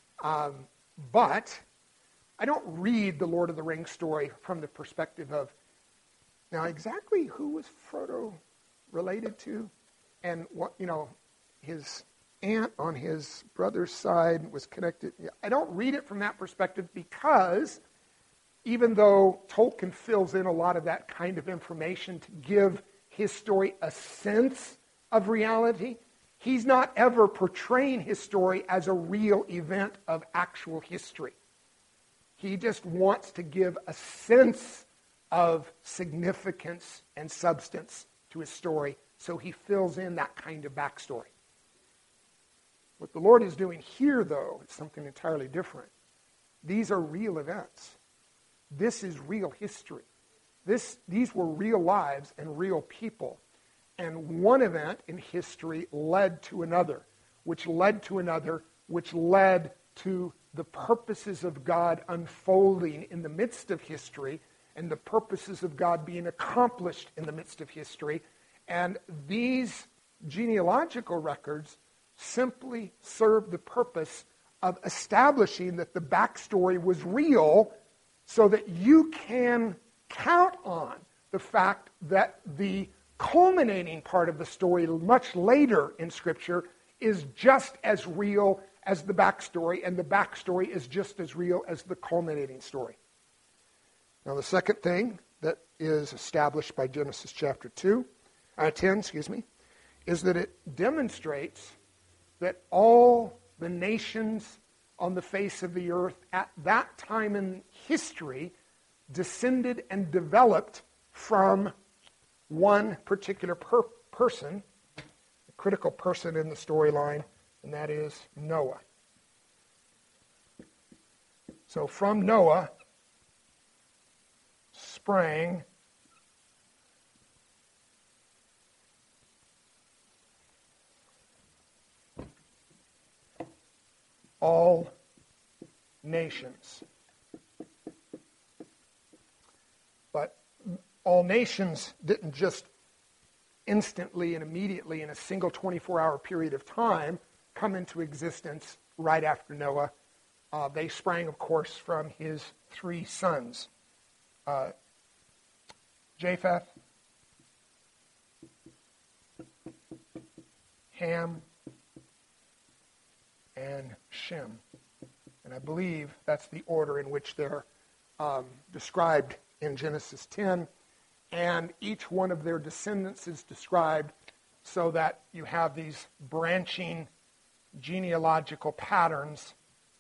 Speaker 1: But I don't read the Lord of the Rings story from the perspective of, now exactly who was Frodo related to, and what, his aunt on his brother's side was connected. I don't read it from that perspective because even though Tolkien fills in a lot of that kind of information to give his story a sense of reality, he's not ever portraying his story as a real event of actual history. He just wants to give a sense of significance and substance to his story, so he fills in that kind of backstory. What the Lord is doing here, though, is something entirely different. These are real events. This is real history. These were real lives and real people. And one event in history led to another, which led to another, which led to the purposes of God unfolding in the midst of history and the purposes of God being accomplished in the midst of history. And these genealogical records simply serve the purpose of establishing that the backstory was real so that you can count on the fact that the culminating part of the story much later in Scripture is just as real as the backstory, and the backstory is just as real as the culminating story. Now, the second thing that is established by Genesis chapter 10, is that it demonstrates that all the nations on the face of the earth at that time in history descended and developed from one particular person, a critical person in the storyline, and that is Noah. So from Noah sprang all nations. But all nations didn't just instantly and immediately in a single 24-hour period of time come into existence right after Noah. They sprang, of course, from his three sons, Japheth, Ham, and Shem. And I believe that's the order in which they're described in Genesis 10. And each one of their descendants is described so that you have these branching genealogical patterns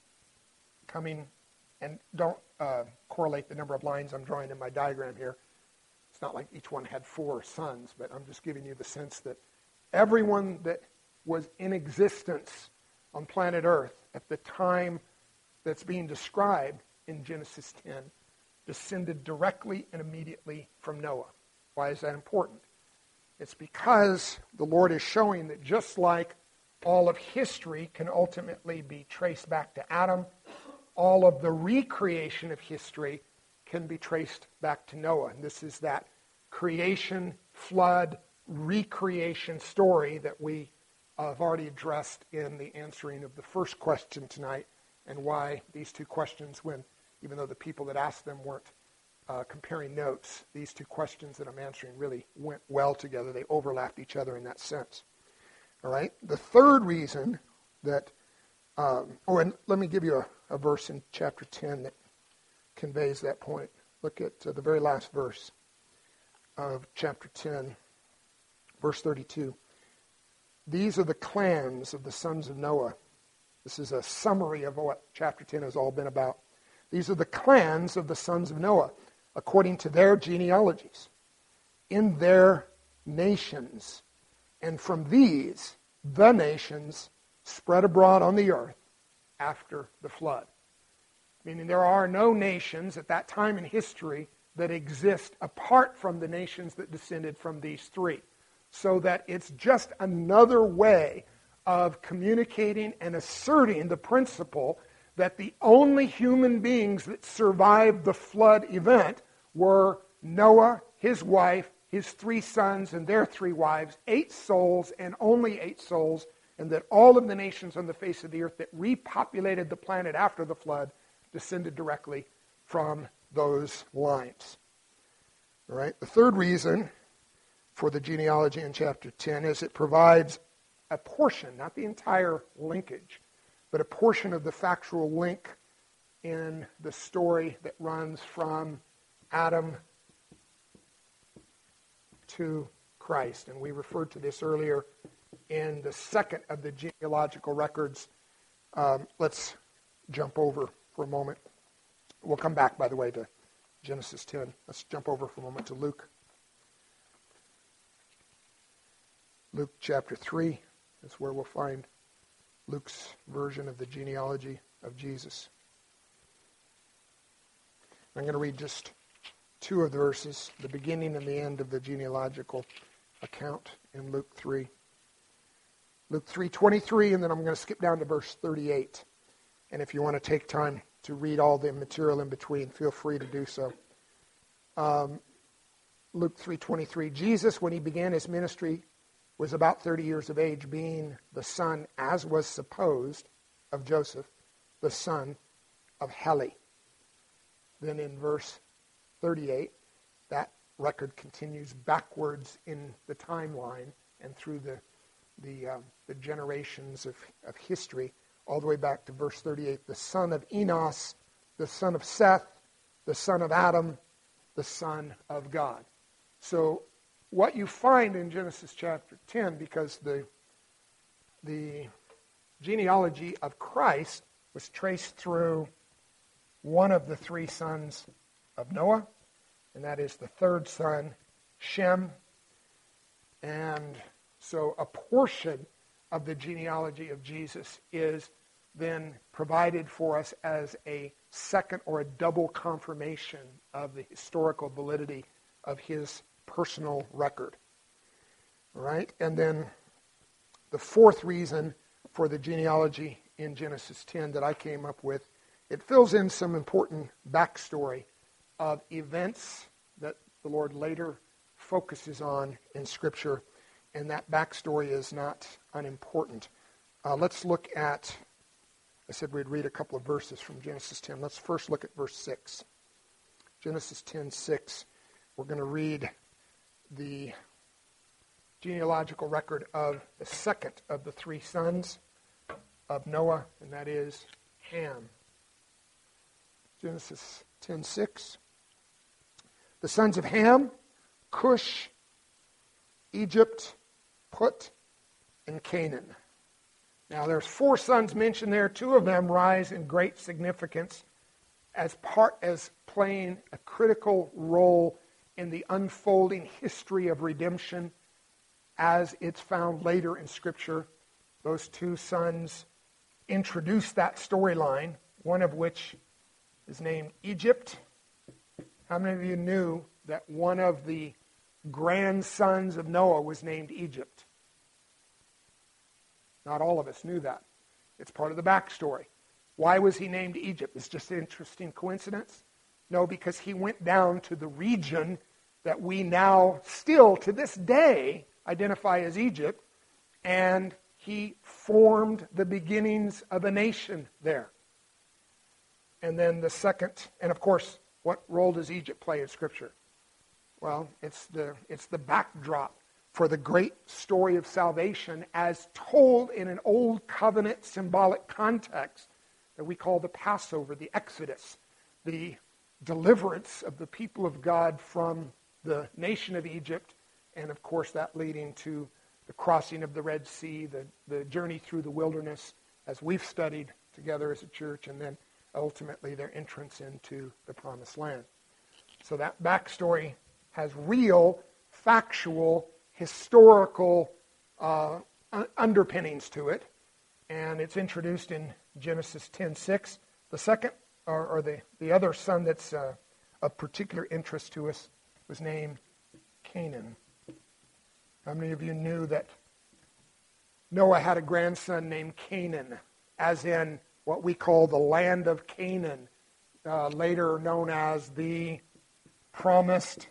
Speaker 1: coming, and don't correlate the number of lines I'm drawing in my diagram here. It's not like each one had four sons, but I'm just giving you the sense that everyone that was in existence on planet Earth at the time that's being described in Genesis 10 descended directly and immediately from Noah. Why is that important? It's because the Lord is showing that just like all of history can ultimately be traced back to Adam, all of the recreation of history can be traced back to Noah. And this is that creation, flood, recreation story that we have already addressed in the answering of the first question tonight, and why these two questions, when even though the people that asked them weren't comparing notes, these two questions that I'm answering really went well together. They overlapped each other in that sense. All right? The third reason that, and let me give you a verse in chapter 10 that conveys that point. Look at the very last verse of chapter 10, verse 32. These are the clans of the sons of Noah. This is a summary of what chapter 10 has all been about. These are the clans of the sons of Noah, according to their genealogies, in their nations. And from these, the nations spread abroad on the earth after the flood. Meaning there are no nations at that time in history that exist apart from the nations that descended from these three. So that it's just another way of communicating and asserting the principle that the only human beings that survived the flood event were Noah, his wife, his three sons, and their three wives, 8 souls and only 8 souls, and that all of the nations on the face of the earth that repopulated the planet after the flood descended directly from those lines. All right. The third reason for the genealogy in chapter 10 is it provides a portion, not the entire linkage, but a portion of the factual link in the story that runs from Adam to Christ. And we referred to this earlier in the second of the genealogical records. Let's jump over for a moment. We'll come back, by the way, to Genesis 10. Let's jump over for a moment to Luke. Luke chapter 3 is where we'll find Luke's version of the genealogy of Jesus. I'm going to read just 2 of the verses, the beginning and the end of the genealogical account in Luke 3. Luke 3:23, and then I'm going to skip down to verse 38. And if you want to take time to read all the material in between, feel free to do so. Luke 3:23, Jesus, when he began his ministry, was about 30 years of age, being the son, as was supposed, of Joseph, the son of Heli. Then in verse 38, that record continues backwards in the timeline and through the generations of history, all the way back to verse 38, the son of Enos, the son of Seth, the son of Adam, the son of God. So what you find in Genesis chapter 10, because the genealogy of Christ was traced through one of the 3 sons of Noah, and that is the third son, Shem, And so a portion of the genealogy of Jesus is then provided for us as a second or a double confirmation of the historical validity of his personal record. All right? And then the fourth reason for the genealogy in Genesis 10 that I came up with, it fills in some important backstory of events that the Lord later focuses on in Scripture, and that backstory is not unimportant. Let's look at, I said we'd read a couple of verses from Genesis 10. Let's first look at verse 6. Genesis 10:6. We're going to read the genealogical record of the second of the three sons of Noah, and that is Ham. Genesis 10:6. The sons of Ham, Cush, Egypt, Put, and Canaan. Now there's four sons mentioned there. Two of them rise in great significance as playing a critical role in the unfolding history of redemption as it's found later in Scripture. Those two sons introduce that storyline, one of which is named Egypt. How many of you knew that one of the grandsons of Noah was named Egypt? Not all of us knew that. It's part of the backstory. Why was he named Egypt? It's just an interesting coincidence? No, because he went down to the region that we now still, to this day, identify as Egypt, and he formed the beginnings of a nation there. And then the second, and of course, what role does Egypt play in Scripture? Well, it's the backdrop for the great story of salvation as told in an old covenant symbolic context that we call the Passover, the Exodus, the deliverance of the people of God from the nation of Egypt, and of course that leading to the crossing of the Red Sea, the journey through the wilderness as we've studied together as a church, and then ultimately their entrance into the Promised Land. So that backstory has real, factual, historical underpinnings to it, and it's introduced in Genesis 10:6. The second, or the other son that's of particular interest to us was named Canaan. How many of you knew that Noah had a grandson named Canaan, as in what we call the land of Canaan, later known as the Promised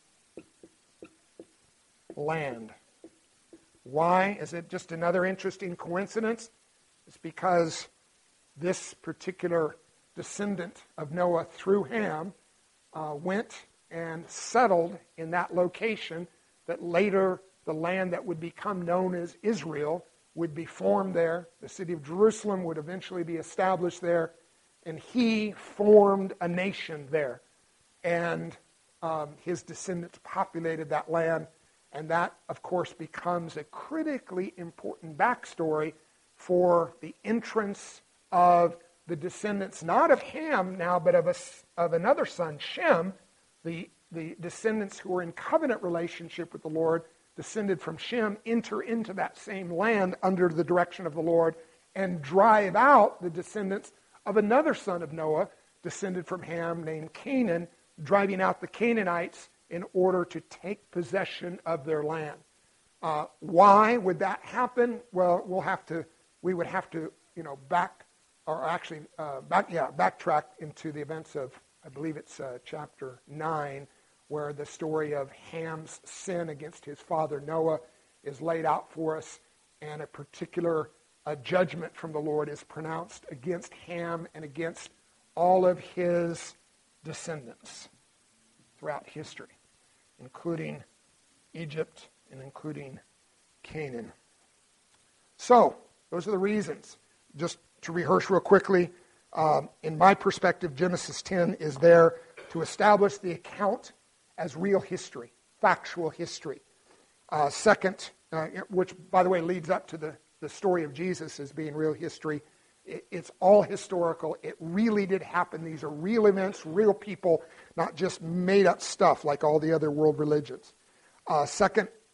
Speaker 1: Land? Why? Is it just another interesting coincidence? It's because this particular descendant of Noah through Ham went and settled in that location, that later the land that would become known as Israel would be formed there. The city of Jerusalem would eventually be established there, and he formed a nation there. And his descendants populated that land, and that, of course, becomes a critically important backstory for the entrance of the descendants, not of Ham now, but of another son, Shem. The descendants who were in covenant relationship with the Lord, descended from Shem, enter into that same land under the direction of the Lord and drive out the descendants of another son of Noah, descended from Ham, named Canaan, driving out the Canaanites in order to take possession of their land. Why would that happen? Well, we would have to, backtrack into the events of, I believe it's chapter 9, where the story of Ham's sin against his father Noah is laid out for us, and a particular judgment from the Lord is pronounced against Ham and against all of his descendants throughout history, including Egypt and including Canaan. So, those are the reasons. Just to rehearse real quickly, in my perspective, Genesis 10 is there to establish the account as real history, factual history. Second, which, by the way, leads up to the story of Jesus as being real history. It's all historical. It really did happen. These are real events, real people, not just made-up stuff like all the other world religions. Second,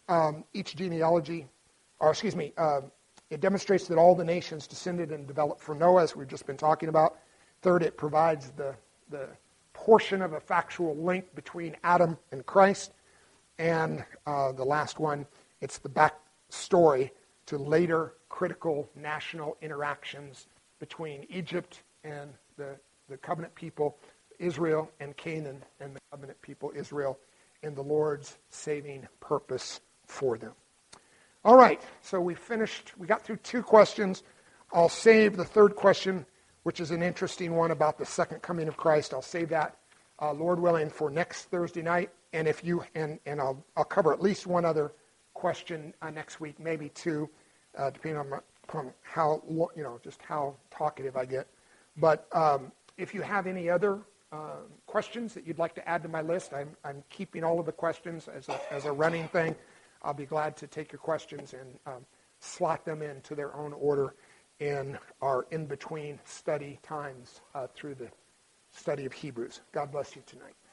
Speaker 1: each genealogy, it demonstrates that all the nations descended and developed from Noah, as we've just been talking about. Third, it provides the portion of a factual link between Adam and Christ. And the last one, it's the backstory to later critical national interactions between Egypt and the covenant people, Israel, and Canaan and the covenant people, Israel, and the Lord's saving purpose for them. All right, so we got through 2 questions. I'll save the third question, which is an interesting one about the second coming of Christ. I'll save that, Lord willing, for next Thursday night. And I'll cover at least one other question next week, maybe 2, depending on how just how talkative I get. But if you have any other questions that you'd like to add to my list, I'm keeping all of the questions as a running thing. I'll be glad to take your questions and slot them into their own order in our in-between study times through the study of Hebrews. God bless you tonight.